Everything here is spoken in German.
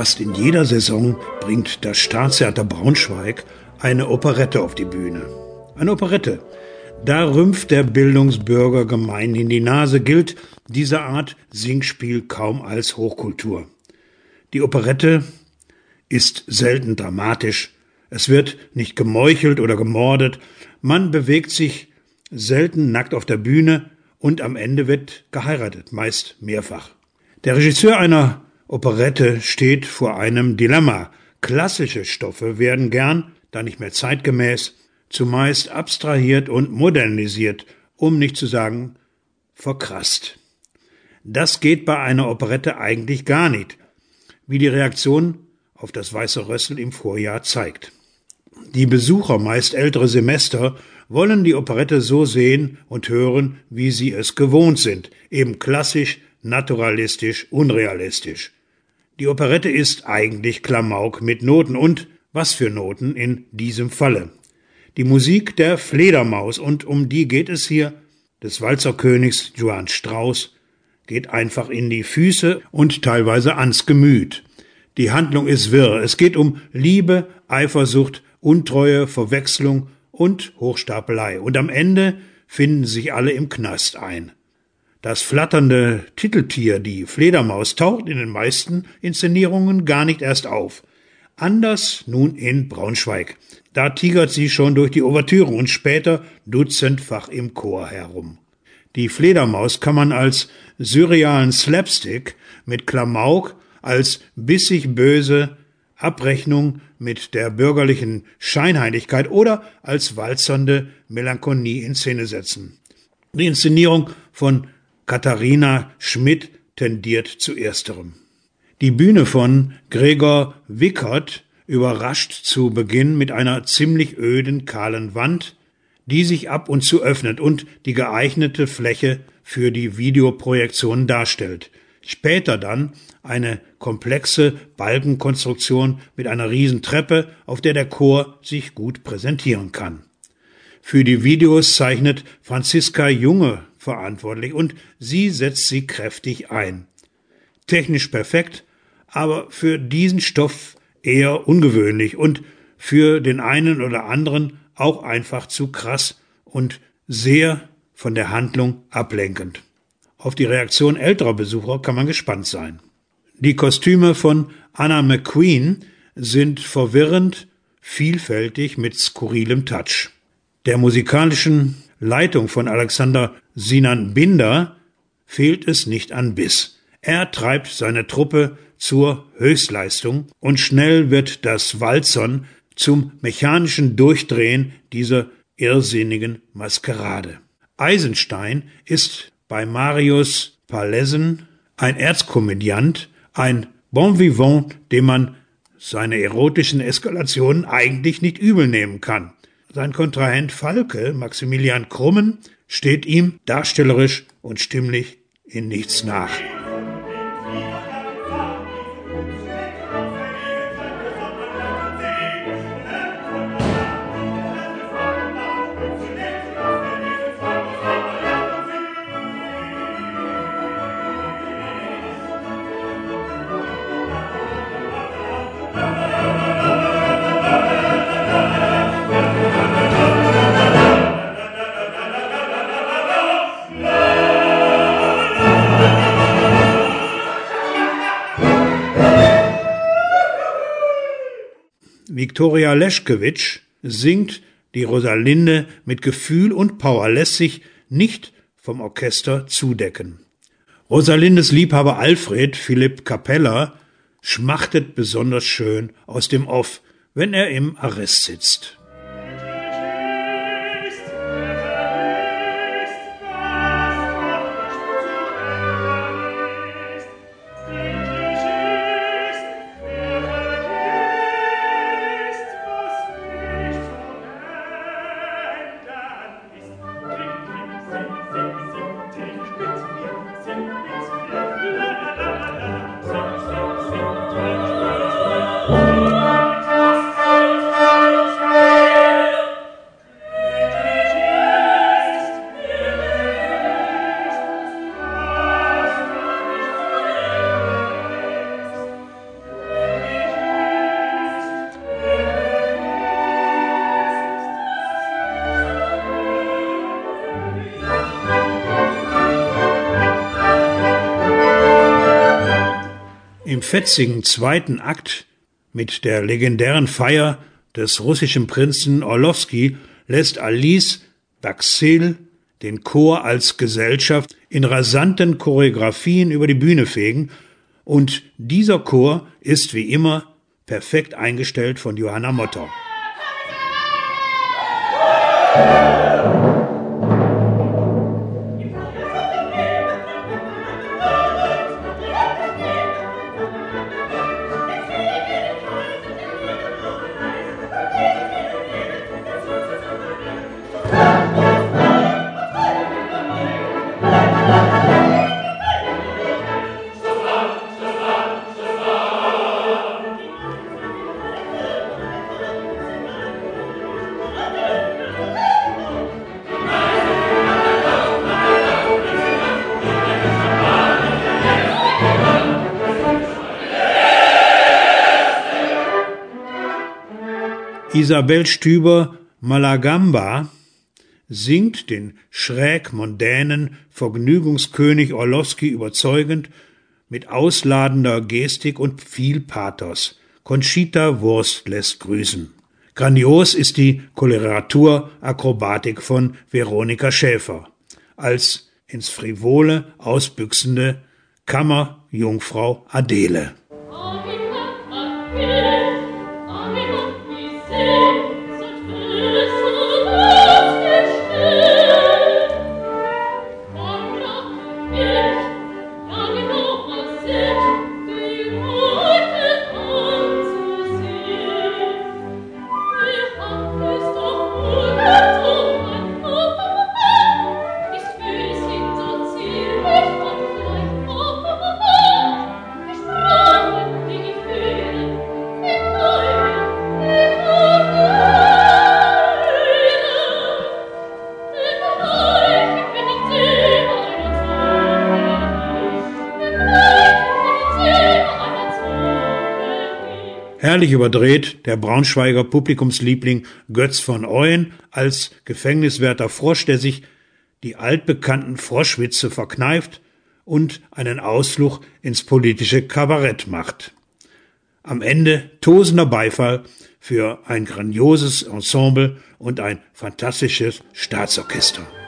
Fast in jeder Saison bringt das Staatstheater Braunschweig eine Operette auf die Bühne. Eine Operette. Da rümpft der Bildungsbürger gemeinhin die Nase, gilt diese Art Singspiel kaum als Hochkultur. Die Operette ist selten dramatisch. Es wird nicht gemeuchelt oder gemordet. Man bewegt sich selten nackt auf der Bühne und am Ende wird geheiratet, meist mehrfach. Der Regisseur einer Operette steht vor einem Dilemma. Klassische Stoffe werden gern, da nicht mehr zeitgemäß, zumeist abstrahiert und modernisiert, um nicht zu sagen verkrasst. Das geht bei einer Operette eigentlich gar nicht, wie die Reaktion auf das Weiße Rössel im Vorjahr zeigt. Die Besucher, meist ältere Semester, wollen die Operette so sehen und hören, wie sie es gewohnt sind, eben klassisch, naturalistisch, unrealistisch. Die Operette ist eigentlich Klamauk mit Noten und was für Noten in diesem Falle. Die Musik der Fledermaus, und um die geht es hier, des Walzerkönigs Johann Strauss, geht einfach in die Füße und teilweise ans Gemüt. Die Handlung ist wirr. Es geht um Liebe, Eifersucht, Untreue, Verwechslung und Hochstapelei. Und am Ende finden sich alle im Knast ein. Das flatternde Titeltier, die Fledermaus, taucht in den meisten Inszenierungen gar nicht erst auf. Anders nun in Braunschweig. Da tigert sie schon durch die Ouvertüre und später dutzendfach im Chor herum. Die Fledermaus kann man als surrealen Slapstick mit Klamauk, als bissig böse Abrechnung mit der bürgerlichen Scheinheiligkeit oder als walzernde Melancholie in Szene setzen. Die Inszenierung von Katharina Schmidt tendiert zu ersterem. Die Bühne von Gregor Wickert überrascht zu Beginn mit einer ziemlich öden, kahlen Wand, die sich ab und zu öffnet und die geeignete Fläche für die Videoprojektion darstellt. Später dann eine komplexe Balkenkonstruktion mit einer Riesentreppe, auf der der Chor sich gut präsentieren kann. Für die Videos zeichnet Franziska Junge verantwortlich und sie setzt sie kräftig ein. Technisch perfekt, aber für diesen Stoff eher ungewöhnlich und für den einen oder anderen auch einfach zu krass und sehr von der Handlung ablenkend. Auf die Reaktion älterer Besucher kann man gespannt sein. Die Kostüme von Anna McQueen sind verwirrend, vielfältig mit skurrilem Touch. Der musikalischen Leitung von Alexander Sinan Binder fehlt es nicht an Biss. Er treibt seine Truppe zur Höchstleistung und schnell wird das Walzern zum mechanischen Durchdrehen dieser irrsinnigen Maskerade. Eisenstein ist bei Marius Palesen ein Erzkomödiant, ein Bon Vivant, dem man seine erotischen Eskalationen eigentlich nicht übel nehmen kann. Sein Kontrahent Falke, Maximilian Krummen, steht ihm darstellerisch und stimmlich in nichts nach. Viktoria Leschkewitsch singt die Rosalinde mit Gefühl und Power, lässt sich nicht vom Orchester zudecken. Rosalindes Liebhaber Alfred Philipp Capella schmachtet besonders schön aus dem Off, wenn er im Arrest sitzt. Im fetzigen zweiten Akt mit der legendären Feier des russischen Prinzen Orlowski lässt Alice Baxil den Chor als Gesellschaft in rasanten Choreografien über die Bühne fegen, und dieser Chor ist wie immer perfekt eingestellt von Johanna Motter. Isabel Stüber-Malagamba singt den schräg mondänen Vergnügungskönig Orlowski überzeugend mit ausladender Gestik und viel Pathos. Conchita Wurst lässt grüßen. Grandios ist die Koloratur-Akrobatik von Veronika Schäfer als ins Frivole ausbüchsende Kammerjungfrau Adele. Herrlich überdreht der Braunschweiger Publikumsliebling Götz von Oyen als Gefängniswärter Frosch, der sich die altbekannten Froschwitze verkneift und einen Ausflug ins politische Kabarett macht. Am Ende tosender Beifall für ein grandioses Ensemble und ein fantastisches Staatsorchester.